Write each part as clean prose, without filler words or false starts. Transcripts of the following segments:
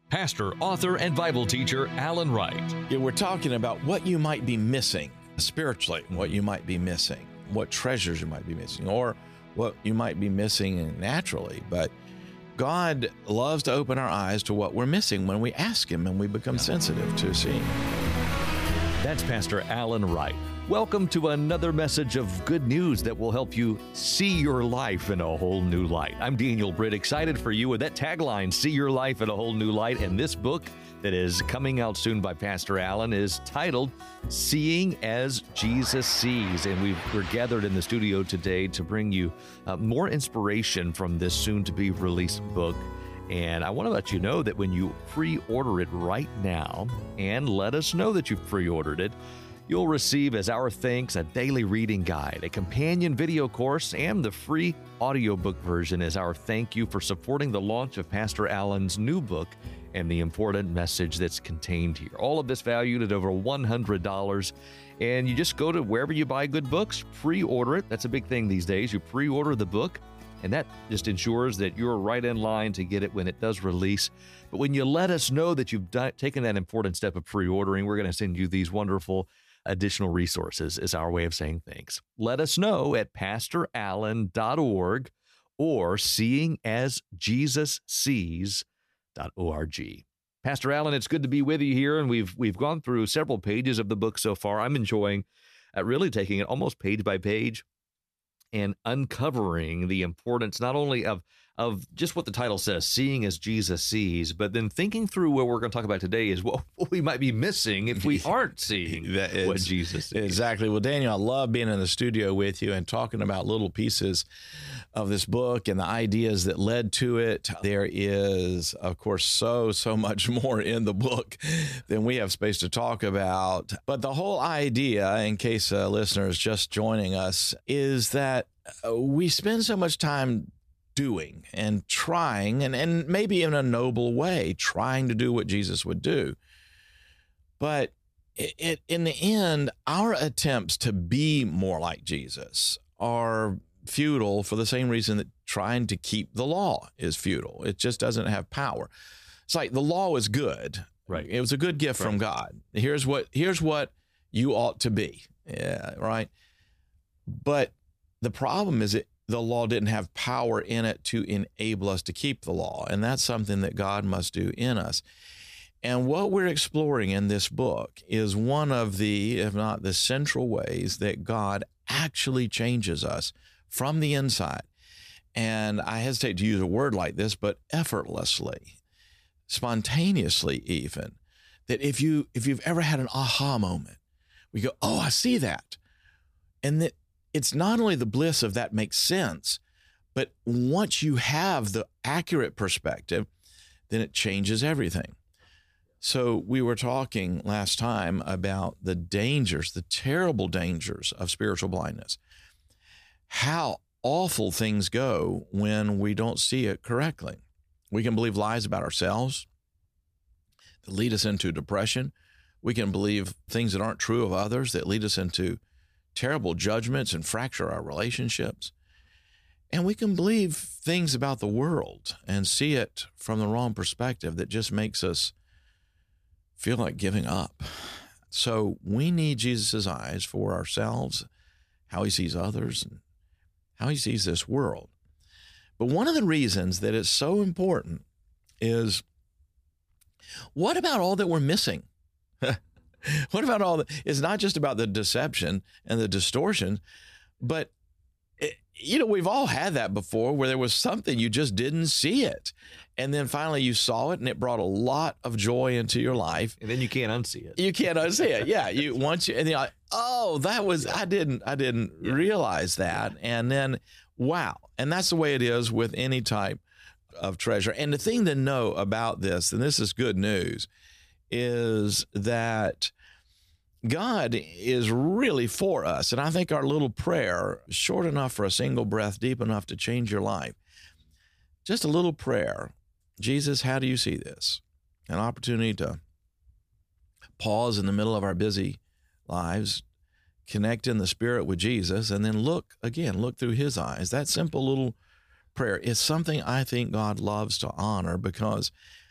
Pastor, author, and Bible teacher Alan Wright. Yeah, we're talking about what you might be missing spiritually, what you might be missing, what treasures you might be missing, or what you might be missing naturally. But God loves to open our eyes to what we're missing when we ask Him and we become sensitive to seeing. That's Pastor Alan Wright. Welcome to another message of good news that will help you see your life in a whole new light. I'm Daniel Britt, excited for you with that tagline, See Your Life in a Whole New Light. And this book that is coming out soon by Pastor Alan is titled Seeing as Jesus Sees. And we're gathered in the studio today to bring you more inspiration from this soon-to-be released book. And I want to let you know that when you pre-order it right now and let us know that you've pre-ordered it, you'll receive as our thanks a daily reading guide, a companion video course, and the free audiobook version as our thank you for supporting the launch of Pastor Alan's new book and the important message that's contained here. All of this valued at over $100. And you just go to wherever you buy good books, pre-order it. That's a big thing these days. You pre-order the book, and that just ensures that you're right in line to get it when it does release. But when you let us know that you've taken that important step of pre-ordering, we're going to send you these wonderful additional resources as our way of saying thanks. Let us know at PastorAlan.org or SeeingAsJesusSees.org. Pastor Alan, it's good to be with you here, and we've gone through several pages of the book so far. I'm enjoying really taking it almost page by page and uncovering the importance not only of just what the title says, seeing as Jesus sees, but then thinking through what we're going to talk about today is what we might be missing if we aren't seeing what Jesus sees. Exactly. Well, Daniel, I love being in the studio with you and talking about little pieces of this book and the ideas that led to it. There is, of course, so much more in the book than we have space to talk about. But the whole idea, in case a listener is just joining us, is that we spend so much time doing and trying, and maybe in a noble way, trying to do what Jesus would do. But in the end, our attempts to be more like Jesus are futile for the same reason that trying to keep the law is futile. It just doesn't have power. It's like the law is good. Right. It was a good gift from God. Here's what you ought to be. Yeah, right. But the problem is the law didn't have power in it to enable us to keep the law. And that's something that God must do in us. And what we're exploring in this book is one of the, if not the central ways that God actually changes us from the inside. And I hesitate to use a word like this, but effortlessly, spontaneously even, that if you've ever had an aha moment, we go, oh, I see that. And that it's not only the bliss of that makes sense, but once you have the accurate perspective, then it changes everything. So we were talking last time about the dangers, the terrible dangers of spiritual blindness, how awful things go when we don't see it correctly. We can believe lies about ourselves that lead us into depression. We can believe things that aren't true of others that lead us into terrible judgments and fracture our relationships. And we can believe things about the world and see it from the wrong perspective that just makes us feel like giving up. So we need Jesus' eyes for ourselves, how He sees others, and how He sees this world. But one of the reasons that it's so important is, what about all that we're missing? What about all that? It's not just about the deception and the distortion, but we've all had that before where there was something you just didn't see it. And then finally you saw it and it brought a lot of joy into your life. And then you can't unsee it. You can't unsee it. Yeah. And then you're like, oh, that was, I didn't realize that. And then, wow. And that's the way it is with any type of treasure. And the thing to know about this, and this is good news, is that God is really for us. And I think our little prayer, short enough for a single breath, deep enough to change your life, just a little prayer. Jesus, how do you see this? An opportunity to pause in the middle of our busy lives, connect in the Spirit with Jesus, and then look through His eyes. That simple little prayer is something I think God loves to honor because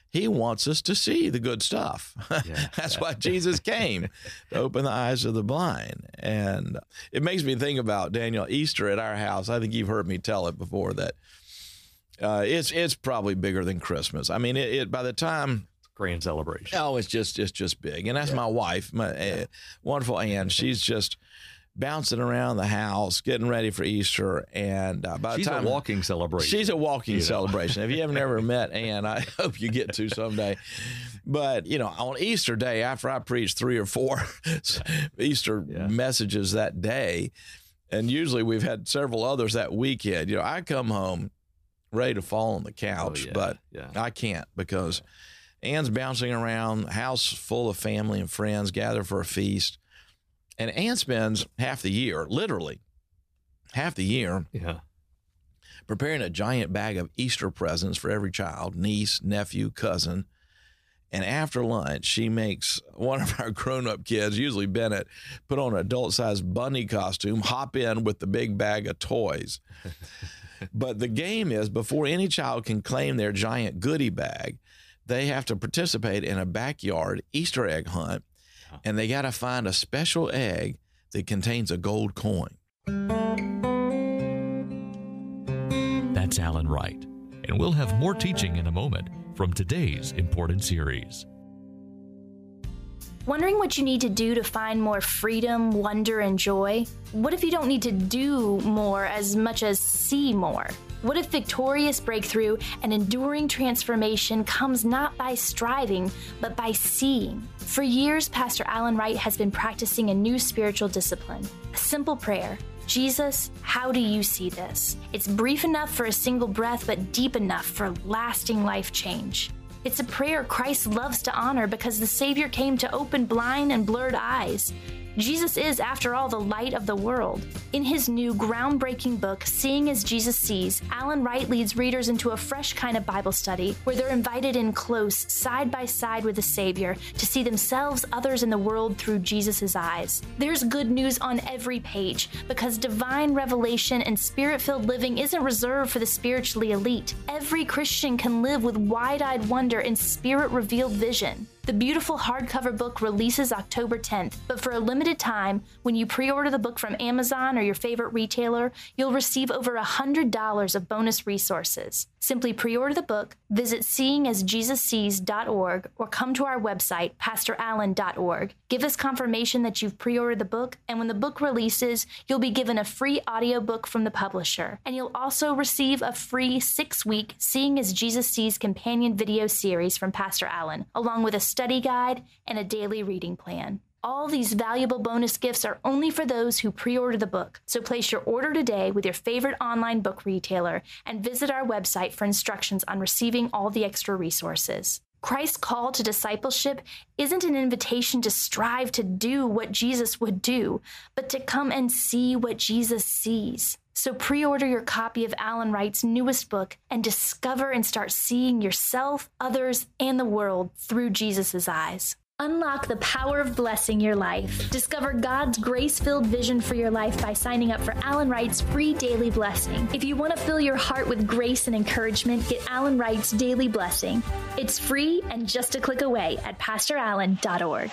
He wants us to see the good stuff. Yeah, That's why Jesus came, to open the eyes of the blind. And it makes me think about, Daniel, Easter at our house. I think you've heard me tell it before, that it's probably bigger than Christmas. I mean, it by the time... Grand celebration. Oh, it's just big. And that's my wife, my wonderful Ann. She's just bouncing around the house, getting ready for Easter. And by the time... She's a walking celebration. She's a walking celebration. If you haven't ever met Ann, I hope you get to someday. But, on Easter Day, after I preach 3 or 4 Easter messages that day, and usually we've had several others that weekend, I come home ready to fall on the couch, but I can't, because Ann's bouncing around, house full of family and friends gather for a feast. And Ann spends half the year, literally half the year, preparing a giant bag of Easter presents for every child, niece, nephew, cousin. And after lunch, she makes one of our grown-up kids, usually Bennett, put on an adult-sized bunny costume, hop in with the big bag of toys. But the game is, before any child can claim their giant goodie bag, they have to participate in a backyard Easter egg hunt, and they got to find a special egg that contains a gold coin. That's Alan Wright, and we'll have more teaching in a moment from today's important series. Wondering what you need to do to find more freedom, wonder, and joy? What if you don't need to do more as much as see more? What if victorious breakthrough and enduring transformation comes not by striving, but by seeing? For years, Pastor Alan Wright has been practicing a new spiritual discipline, a simple prayer. Jesus, how do you see this? It's brief enough for a single breath, but deep enough for lasting life change. It's a prayer Christ loves to honor because the Savior came to open blind and blurred eyes. Jesus is, after all, the light of the world. In his new groundbreaking book, Seeing as Jesus Sees, Alan Wright leads readers into a fresh kind of Bible study where they're invited in close, side by side with the Savior to see themselves, others, in the world through Jesus' eyes. There's good news on every page because divine revelation and spirit-filled living isn't reserved for the spiritually elite. Every Christian can live with wide-eyed wonder and spirit-revealed vision. The beautiful hardcover book releases October 10th, but for a limited time, when you pre-order the book from Amazon or your favorite retailer, you'll receive over $100 of bonus resources. Simply pre-order the book, visit seeingasjesussees.org, or come to our website, pastorallen.org. Give us confirmation that you've pre-ordered the book, and when the book releases, you'll be given a free audiobook from the publisher. And you'll also receive a free 6-week Seeing as Jesus Sees companion video series from Pastor Allen, along with a study guide and a daily reading plan. All these valuable bonus gifts are only for those who pre-order the book, so place your order today with your favorite online book retailer and visit our website for instructions on receiving all the extra resources. Christ's call to discipleship isn't an invitation to strive to do what Jesus would do, but to come and see what Jesus sees. So pre-order your copy of Alan Wright's newest book and discover and start seeing yourself, others, and the world through Jesus' eyes. Unlock the power of blessing your life. Discover God's grace-filled vision for your life by signing up for Alan Wright's free daily blessing. If you want to fill your heart with grace and encouragement, get Alan Wright's daily blessing. It's free and just a click away at pastorallen.org.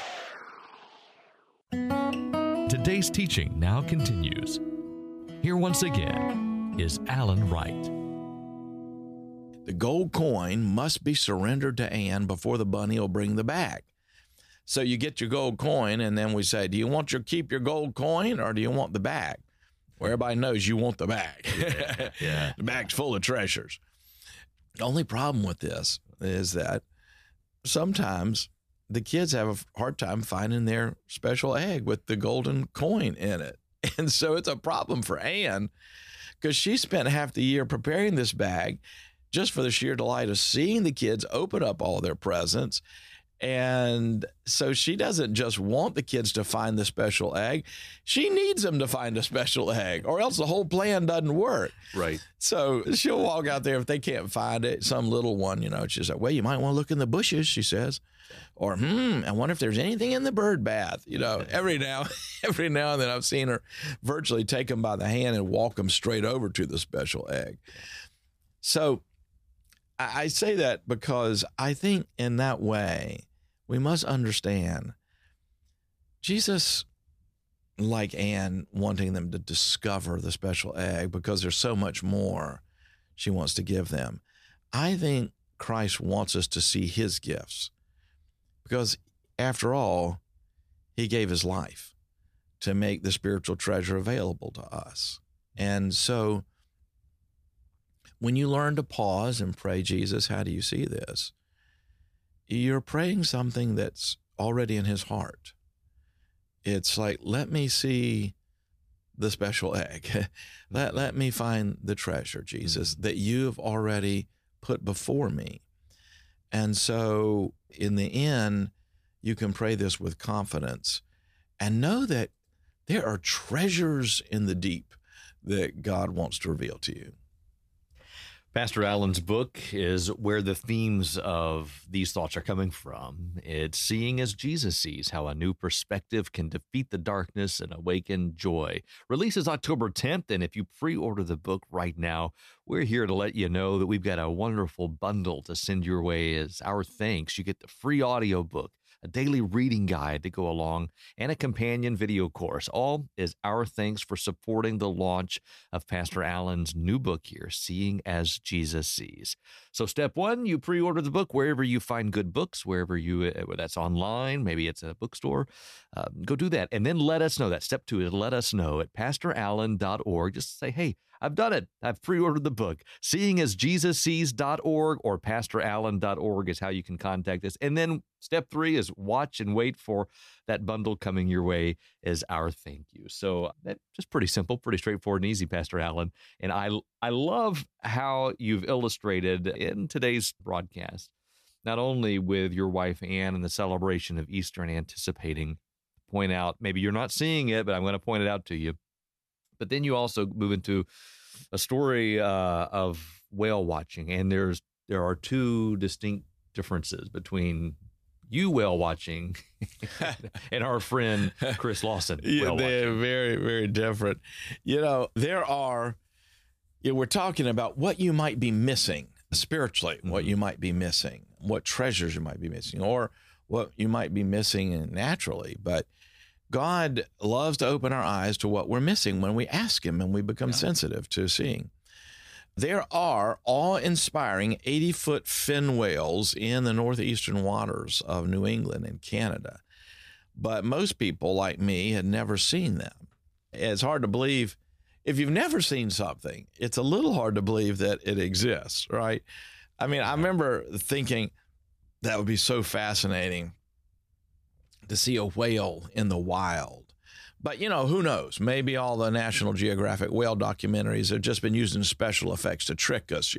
Today's teaching now continues. Here once again is Alan Wright. The gold coin must be surrendered to Ann before the bunny will bring the bag. So you get your gold coin, and then we say, do you want to keep your gold coin, or do you want the bag? Well, everybody knows you want the bag. Yeah. The bag's full of treasures. The only problem with this is that sometimes the kids have a hard time finding their special egg with the golden coin in it. And so it's a problem for Ann because she spent half the year preparing this bag just for the sheer delight of seeing the kids open up all their presents. And so she doesn't just want the kids to find the special egg. She needs them to find a special egg, or else the whole plan doesn't work. Right. So she'll walk out there if they can't find it, some little one, she's like, well, you might want to look in the bushes, she says. Or, I wonder if there's anything in the bird bath. Every now and then I've seen her virtually take them by the hand and walk them straight over to the special egg. So I say that because I think in that way, we must understand Jesus, like Anne, wanting them to discover the special egg because there's so much more she wants to give them. I think Christ wants us to see his gifts because, after all, he gave his life to make the spiritual treasure available to us. And so when you learn to pause and pray, Jesus, how do you see this? You're praying something that's already in his heart. It's like, let me see the special egg. Let me find the treasure, Jesus, that you have already put before me. And so in the end, you can pray this with confidence and know that there are treasures in the deep that God wants to reveal to you. Pastor Allen's book is where the themes of these thoughts are coming from. It's Seeing as Jesus Sees, How a New Perspective Can Defeat the Darkness and Awaken Joy. Releases October 10th, and if you pre-order the book right now, we're here to let you know that we've got a wonderful bundle to send your way as our thanks. You get the free audio book, a daily reading guide to go along, and a companion video course. All is our thanks for supporting the launch of Pastor Allen's new book here, Seeing as Jesus Sees. So step one, you pre-order the book wherever you find good books, wherever that's online, maybe it's a bookstore. Go do that. And then let us know. That step two is let us know at pastorallen.org. Just say, hey, I've done it. I've pre-ordered the book. SeeingAsJesusSees.org or PastorAllen.org is how you can contact us. And then step three is watch and wait for that bundle coming your way as our thank you. So that's just pretty simple, pretty straightforward and easy, Pastor Allen. And I love how you've illustrated in today's broadcast, not only with your wife Anne and the celebration of Easter and anticipating, point out, maybe you're not seeing it, but I'm going to point it out to you. But then you also move into a story of whale watching, and there are two distinct differences between you whale watching and our friend Chris Lawson. Yeah, they're very, very different. We're talking about what you might be missing spiritually, what you might be missing, what treasures you might be missing, or what you might be missing naturally. But God loves to open our eyes to what we're missing when we ask him and we become sensitive to seeing. There are awe-inspiring 80-foot fin whales in the northeastern waters of New England and Canada, but most people like me had never seen them. It's hard to believe. If you've never seen something, it's a little hard to believe that it exists, right? I mean, I remember thinking that would be so fascinating to see a whale in the wild. But, who knows? Maybe all the National Geographic whale documentaries have just been using special effects to trick us,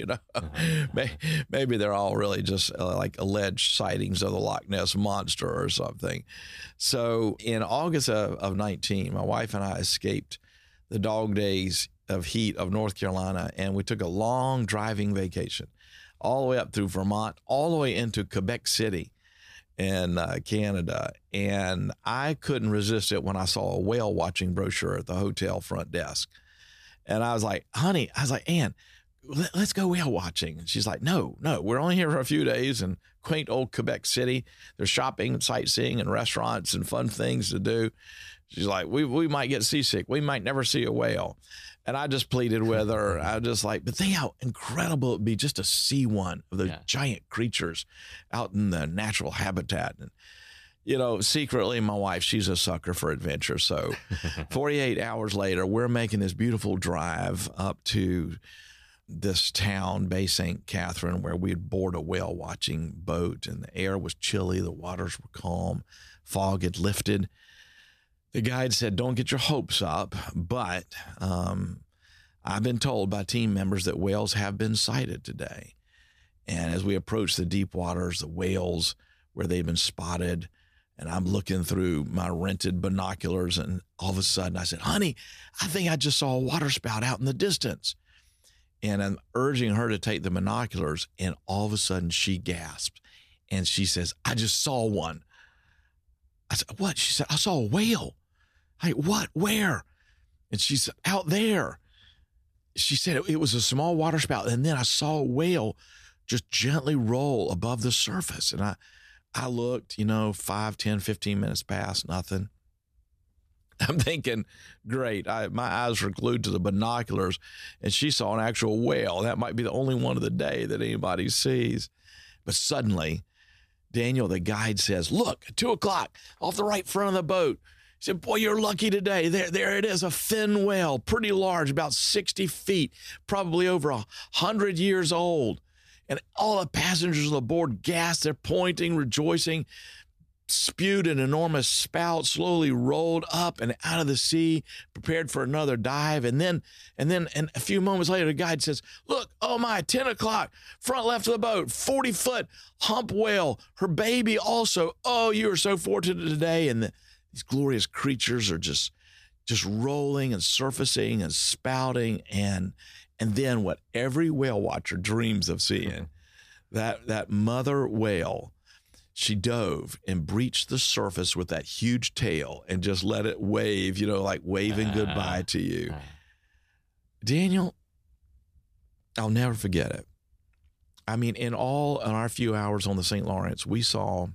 Maybe they're all really just like alleged sightings of the Loch Ness Monster or something. So in August of 19, my wife and I escaped the dog days of heat of North Carolina, and we took a long driving vacation all the way up through Vermont, all the way into Quebec City in Canada. And I couldn't resist it when I saw a whale watching brochure at the hotel front desk. And I was like, honey, Ann, let's go whale watching. And she's like, no, we're only here for a few days in quaint old Quebec City. There's shopping and sightseeing and restaurants and fun things to do. She's like, we might get seasick. We might never see a whale. And I just pleaded with her. I was just like, but think how incredible it'd be just to see one of those giant creatures out in the natural habitat. And, secretly, my wife, she's a sucker for adventure. So 48 hours later, we're making this beautiful drive up to this town, Bay St. Catherine, where we had boarded a whale watching boat, and the air was chilly. The waters were calm. Fog had lifted. The guide said, don't get your hopes up, but I've been told by team members that whales have been sighted today. And as we approach the deep waters, the whales where they've been spotted, and I'm looking through my rented binoculars, and all of a sudden I said, honey, I think I just saw a waterspout out in the distance. And I'm urging her to take the binoculars, and all of a sudden she gasps, and she says, I just saw one. I said, what? She said, I saw a whale. I said, what? Where? And she said, out there. She said it was a small waterspout, and then I saw a whale just gently roll above the surface. And I looked, 5, 10, 15 minutes past, nothing. I'm thinking, great. My eyes were glued to the binoculars, and she saw an actual whale. That might be the only one of the day that anybody sees. But suddenly, Daniel, the guide, says, look, at 2 o'clock, off the right front of the boat. He said, boy, you're lucky today. There it is, a fin whale, pretty large, about 60 feet, probably over 100 years old. And all the passengers on the board gasped. They're pointing, rejoicing, spewed an enormous spout, slowly rolled up and out of the sea, prepared for another dive. And then a few moments later, the guide says, look, oh my, 10 o'clock, front left of the boat, 40-foot hump whale, her baby also. Oh, you are so fortunate today. And these glorious creatures are just rolling and surfacing and spouting. And then what every whale watcher dreams of seeing, that mother whale, she dove and breached the surface with that huge tail and just let it wave, like waving goodbye to you. Daniel, I'll never forget it. I mean, in our few hours on the St. Lawrence, we saw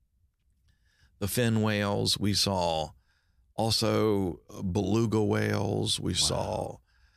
the fin whales. We saw also beluga whales. We saw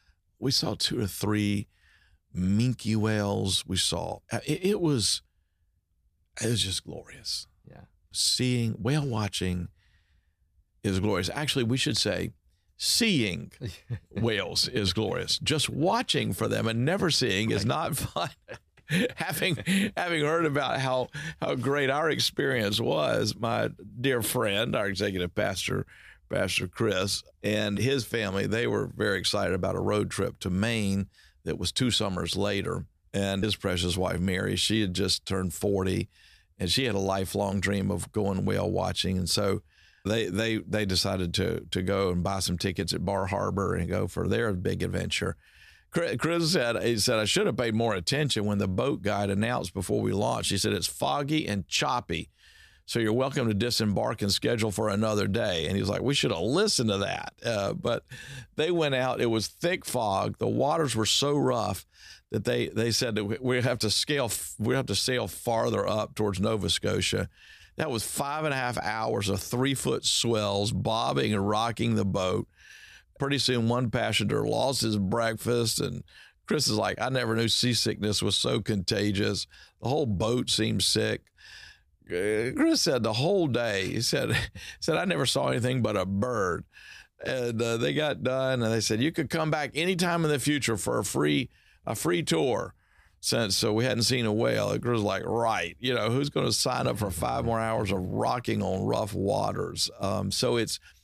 2 or 3 minke whales. We saw, it was just glorious. Yeah. Whale watching is glorious. Actually, we should say seeing whales is glorious. Just watching for them and never seeing is not fun. having heard about how great our experience was, my dear friend, our executive pastor, Pastor Chris, and his family, they were very excited about a road trip to Maine that was 2 summers later. And his precious wife, Mary, she had just turned 40, and she had a lifelong dream of going whale watching. And so they decided to go and buy some tickets at Bar Harbor and go for their big adventure. Chris said, I should have paid more attention when the boat guide announced before we launched. He said, it's foggy and choppy, so you're welcome to disembark and schedule for another day. And he was like, we should have listened to that. But they went out. It was thick fog. The waters were so rough that they said that we have to sail farther up towards Nova Scotia. That was 5.5 hours of 3-foot swells, bobbing and rocking the boat. Pretty soon, one passenger lost his breakfast, and Chris is like, I never knew seasickness was so contagious. The whole boat seemed sick. Chris said the whole day, he said, I never saw anything but a bird. And they got done, and they said, you could come back anytime in the future for a free tour. Since we hadn't seen a whale, it was like, right, who's going to sign up for 5 more hours of rocking on rough waters? So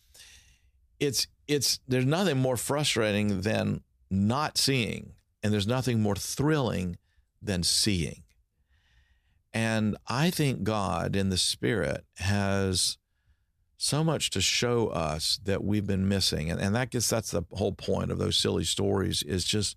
there's nothing more frustrating than not seeing, and there's nothing more thrilling than seeing. And I think God in the Spirit has so much to show us that we've been missing. And that's the whole point of those silly stories, is just,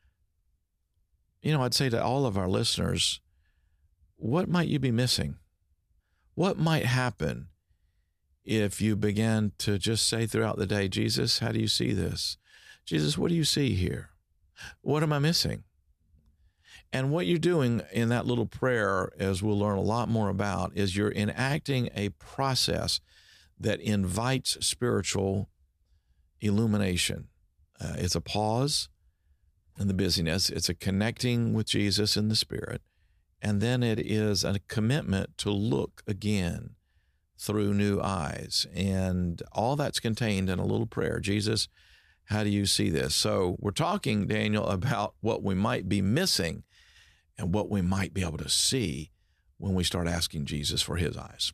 I'd say to all of our listeners, what might you be missing? What might happen if you began to just say throughout the day, Jesus, how do you see this? Jesus, what do you see here? What am I missing? And what you're doing in that little prayer, as we'll learn a lot more about, is you're enacting a process that invites spiritual illumination. It's a pause in the busyness. It's a connecting with Jesus in the Spirit. And then it is a commitment to look again through new eyes. And all that's contained in a little prayer. Jesus, how do you see this? So we're talking, Daniel, about what we might be missing and what we might be able to see when we start asking Jesus for his eyes.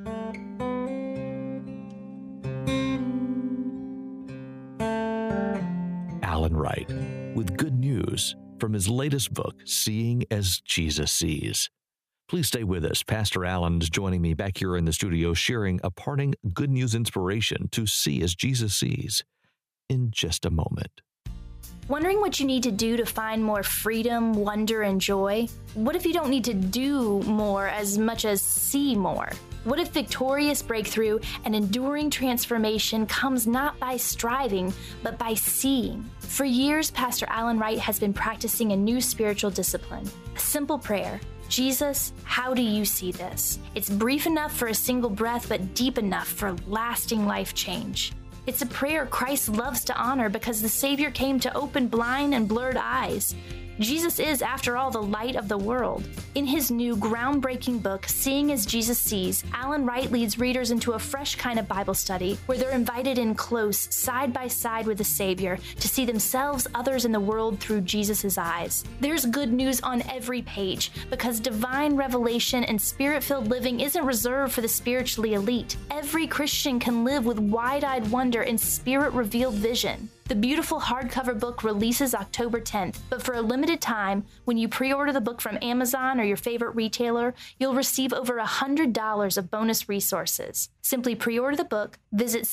Alan Wright, with good news from his latest book, Seeing as Jesus Sees. Please stay with us. Pastor Alan is joining me back here in the studio, sharing a parting good news inspiration to see as Jesus sees in just a moment. Wondering what you need to do to find more freedom, wonder, and joy? What if you don't need to do more as much as see more? What if victorious breakthrough and enduring transformation comes not by striving, but by seeing? For years, Pastor Alan Wright has been practicing a new spiritual discipline, a simple prayer. Jesus, how do you see this? It's brief enough for a single breath, but deep enough for lasting life change. It's a prayer Christ loves to honor because the Savior came to open blind and blurred eyes. Jesus is, after all, the light of the world. In his new groundbreaking book, Seeing as Jesus Sees, Alan Wright leads readers into a fresh kind of Bible study where they're invited in close, side by side with the Savior to see themselves, others, in the world through Jesus' eyes. There's good news on every page because divine revelation and spirit-filled living isn't reserved for the spiritually elite. Every Christian can live with wide-eyed wonder and spirit-revealed vision. The beautiful hardcover book releases October 10th, but for a limited time, when you pre-order the book from Amazon or your favorite retailer, you'll receive over $100 of bonus resources. Simply pre-order the book, visit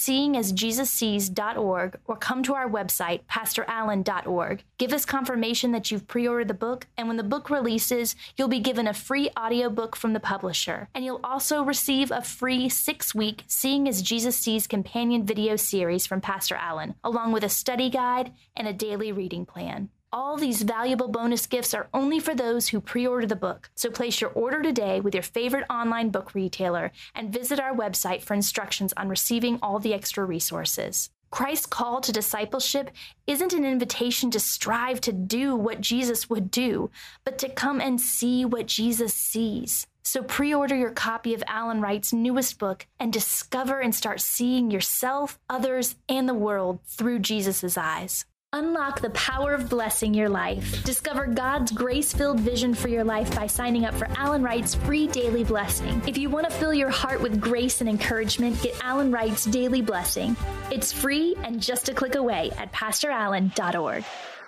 seeingasjesussees.org, or come to our website, pastorallen.org. Give us confirmation that you've pre-ordered the book, and when the book releases, you'll be given a free audiobook from the publisher. And you'll also receive a free 6-week Seeing as Jesus Sees companion video series from Pastor Allen, along with a study guide and a daily reading plan. All these valuable bonus gifts are only for those who pre-order the book. So place your order today with your favorite online book retailer and visit our website for instructions on receiving all the extra resources. Christ's call to discipleship isn't an invitation to strive to do what Jesus would do, but to come and see what Jesus sees. So pre-order your copy of Alan Wright's newest book and discover and start seeing yourself, others, and the world through Jesus' eyes. Unlock the power of blessing your life. Discover God's grace-filled vision for your life by signing up for Alan Wright's free daily blessing. If you want to fill your heart with grace and encouragement, get Alan Wright's daily blessing. It's free and just a click away at pastorallen.org.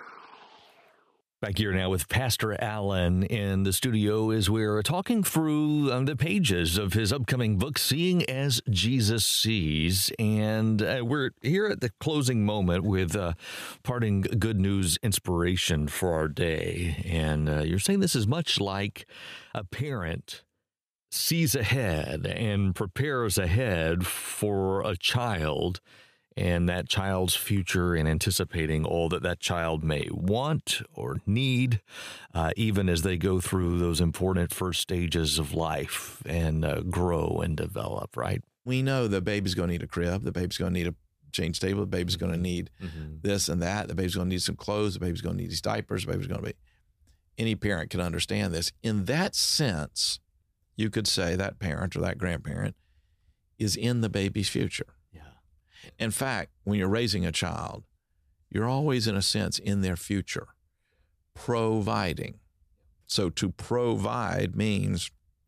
Back here now with Pastor Allen in the studio as we're talking through the pages of his upcoming book, Seeing as Jesus Sees. And we're here at the closing moment with parting good news inspiration for our day. And you're saying this is much like a parent sees ahead and prepares ahead for a child and that child's future, and anticipating all that that child may want or need, even as they go through those important first stages of life and grow and develop, right? We know the baby's going to need a crib, the baby's going to need a change table, the baby's going to need this and that, the baby's going to need some clothes, the baby's going to need these diapers, the baby's going to be... Any parent can understand this. In that sense, you could say that parent or that grandparent is in the baby's future. In fact, when you're raising a child, you're always, in a sense, in their future, providing. So to provide means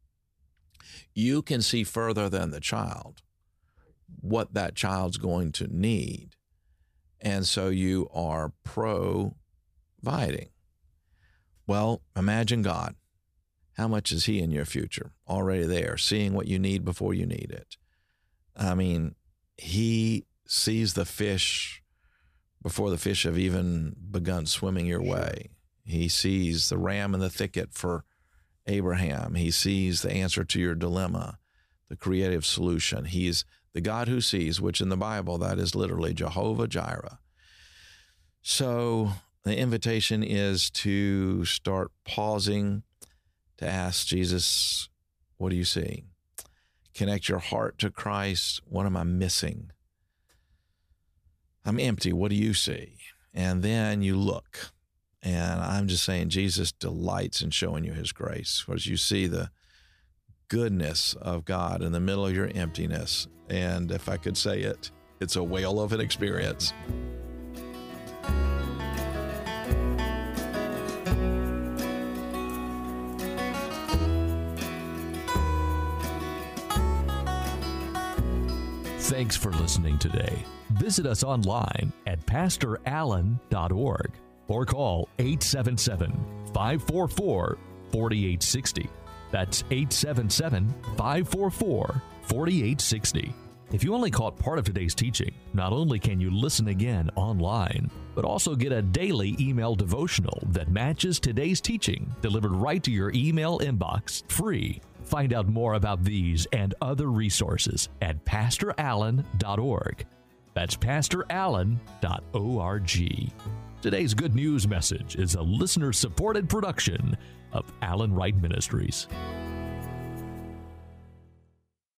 you can see further than the child what that child's going to need. And so you are providing. Well, imagine God. How much is he in your future? Already there, seeing what you need before you need it. I mean, he sees the fish before the fish have even begun swimming your way. He sees the ram in the thicket for Abraham. He sees the answer to your dilemma, the creative solution. He's the God who sees, which in the Bible, that is literally Jehovah Jireh. So the invitation is to start pausing, to ask Jesus, what do you see? Connect your heart to Christ. What am I missing? I'm empty. What do you see? And then you look. And I'm just saying Jesus delights in showing you his grace. As you see the goodness of God in the middle of your emptiness. And if I could say it, it's a whale of an experience. Thanks for listening today. Visit us online at pastorallen.org or call 877-544-4860. That's 877-544-4860. If you only caught part of today's teaching, not only can you listen again online, but also get a daily email devotional that matches today's teaching delivered right to your email inbox free. Find out more about these and other resources at pastorallen.org. That's pastorallen.org. Today's Good News message is a listener-supported production of Allen Wright Ministries.